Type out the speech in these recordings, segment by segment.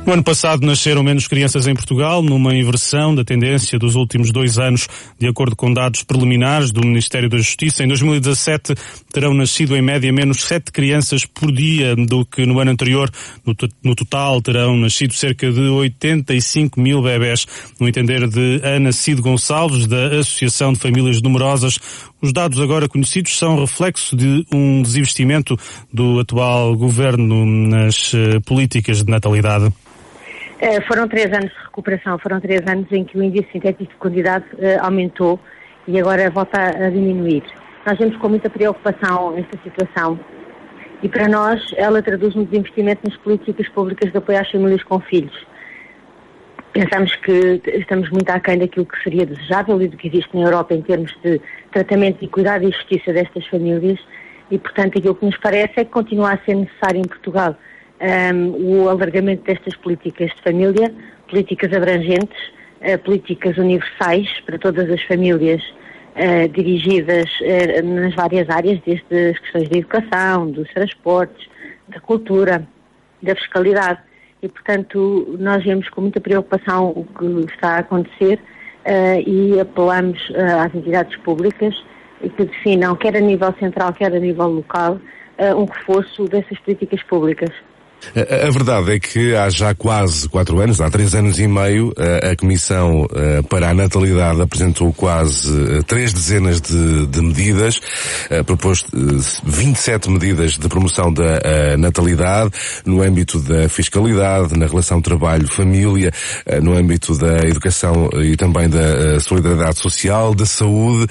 No ano passado nasceram menos crianças em Portugal, numa inversão da tendência dos últimos 2 anos, de acordo com dados preliminares do Ministério da Justiça. Em 2017 terão nascido em média menos 7 crianças por dia do que no ano anterior. No total terão nascido cerca de 85 mil bebés. No entender de Ana Cid Gonçalves, da Associação de Famílias Numerosas, os dados agora conhecidos são reflexo de um desinvestimento do atual governo nas políticas de natalidade. Foram 3 anos de recuperação, foram 3 anos em que o índice sintético de fecundidade aumentou e agora volta a diminuir. Nós vemos com muita preocupação esta situação e para nós ela traduz um desinvestimento nas políticas públicas de apoio às famílias com filhos. Pensamos que estamos muito aquém daquilo que seria desejável e do que existe na Europa em termos de tratamento e cuidado e justiça destas famílias e, portanto, aquilo que nos parece é que continua a ser necessário em Portugal o alargamento destas políticas de família, políticas abrangentes, políticas universais para todas as famílias, dirigidas nas várias áreas, desde as questões da educação, dos transportes, da cultura, da fiscalidade. E, portanto, nós vemos com muita preocupação o que está a acontecer e apelamos às entidades públicas que definam, quer a nível central, quer a nível local, um reforço dessas políticas públicas. A verdade é que há já quase 4 anos, há 3 anos e meio, a Comissão para a Natalidade apresentou quase 3 dezenas de medidas, propôs 27 medidas de promoção da natalidade no âmbito da fiscalidade, na relação trabalho-família, no âmbito da educação e também da solidariedade social, da saúde.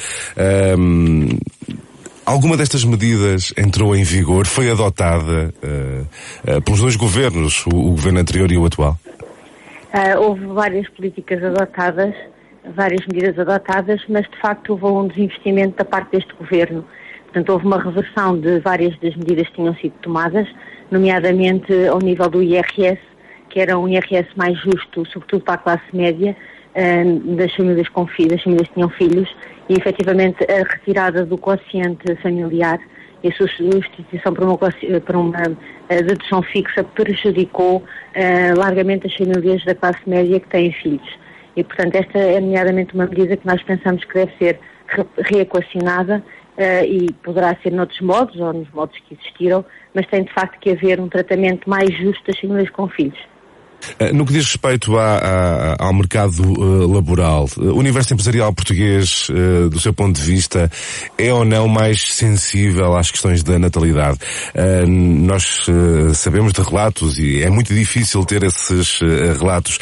Alguma destas medidas entrou em vigor, foi adotada pelos 2 governos, o governo anterior e o atual? Houve várias políticas adotadas, várias medidas adotadas, mas de facto houve um desinvestimento da parte deste governo. Portanto, houve uma reversão de várias das medidas que tinham sido tomadas, nomeadamente ao nível do IRS, que era um IRS mais justo, sobretudo para a classe média, das famílias com filhos, das famílias que tinham filhos, e efetivamente a retirada do quociente familiar e a sua substituição por uma dedução fixa prejudicou largamente as famílias da classe média que têm filhos. E, portanto, esta é nomeadamente uma medida que nós pensamos que deve ser reequacionada e poderá ser noutros modos ou nos modos que existiram, mas tem de facto que haver um tratamento mais justo das famílias com filhos. No que diz respeito ao mercado laboral, o universo empresarial português, do seu ponto de vista, é ou não mais sensível às questões da natalidade? Nós sabemos de relatos, e é muito difícil ter esses relatos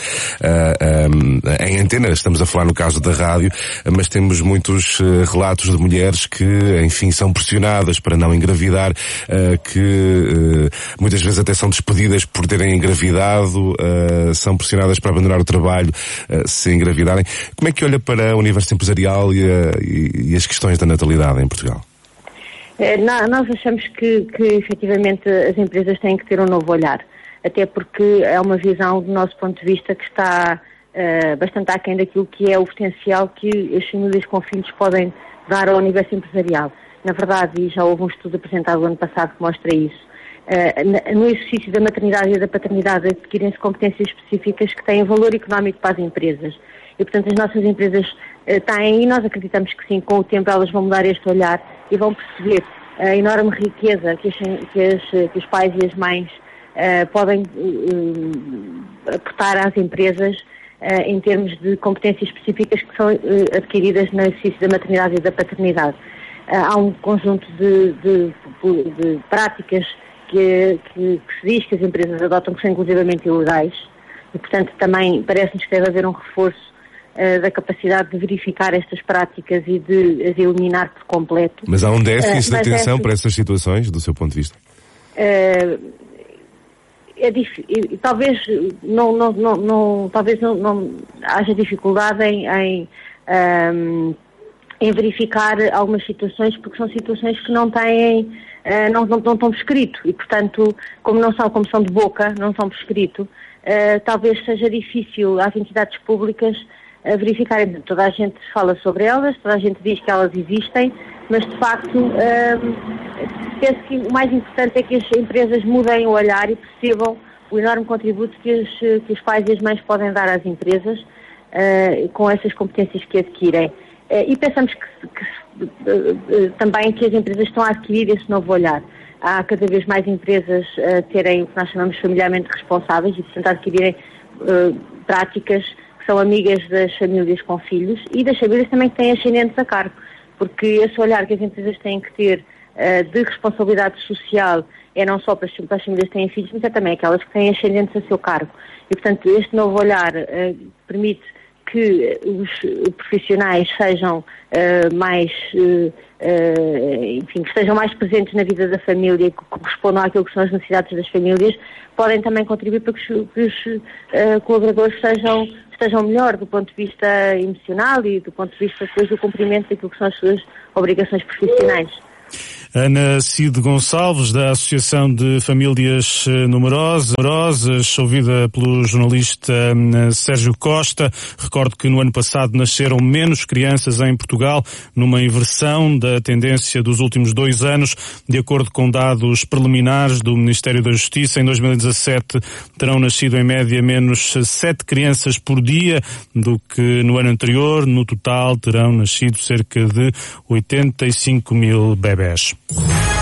em antena, estamos a falar no caso da rádio, mas temos muitos relatos de mulheres que, enfim, são pressionadas para não engravidar, que muitas vezes até são despedidas por terem engravidado, são pressionadas para abandonar o trabalho se engravidarem. Como é que olha para o universo empresarial e as questões da natalidade em Portugal? Nós achamos que efetivamente as empresas têm que ter um novo olhar, até porque é uma visão do nosso ponto de vista que está bastante aquém daquilo que é o potencial que as famílias com filhos podem dar ao universo empresarial. Na verdade, e já houve um estudo apresentado no ano passado que mostra isso, no exercício da maternidade e da paternidade adquirem-se competências específicas que têm valor económico para as empresas. E, portanto, as nossas empresas têm, e nós acreditamos que sim, com o tempo elas vão mudar este olhar e vão perceber a enorme riqueza que os pais e as mães podem aportar às empresas em termos de competências específicas que são adquiridas no exercício da maternidade e da paternidade. Há um conjunto de práticas que se diz que as empresas adotam que são inclusivamente ilegais e, portanto, também parece-nos que deve haver um reforço da capacidade de verificar estas práticas e de as eliminar por completo. Mas há um déficit de atenção para essas situações, do seu ponto de vista? Talvez não haja dificuldade em verificar algumas situações, porque são situações que não têm, não estão por escrito e, portanto, como são de boca, não são por escrito, talvez seja difícil às entidades públicas verificarem. Toda a gente fala sobre elas, toda a gente diz que elas existem, mas de facto penso que o mais importante é que as empresas mudem o olhar e percebam o enorme contributo que os pais e as mães podem dar às empresas com essas competências que adquirem. E pensamos também que as empresas estão a adquirir esse novo olhar. Há cada vez mais empresas a terem o que nós chamamos familiarmente responsáveis e, portanto, a adquirirem práticas que são amigas das famílias com filhos e das famílias também que têm ascendentes a cargo, porque esse olhar que as empresas têm que ter de responsabilidade social é não só para as famílias que têm filhos, mas é também aquelas que têm ascendentes a seu cargo. E, portanto, este novo olhar permite que os profissionais sejam que estejam mais presentes na vida da família e que correspondam àquilo que são as necessidades das famílias, podem também contribuir para que os colaboradores estejam melhor do ponto de vista emocional e do ponto de vista depois do cumprimento daquilo que são as suas obrigações profissionais. Ana Cide Gonçalves, da Associação de Famílias Numerosas, ouvida pelo jornalista Sérgio Costa. Recordo que no ano passado nasceram menos crianças em Portugal, numa inversão da tendência dos últimos 2 anos. De acordo com dados preliminares do Ministério da Justiça, em 2017 terão nascido em média menos 7 crianças por dia do que no ano anterior. No total terão nascido cerca de 85 mil bebés.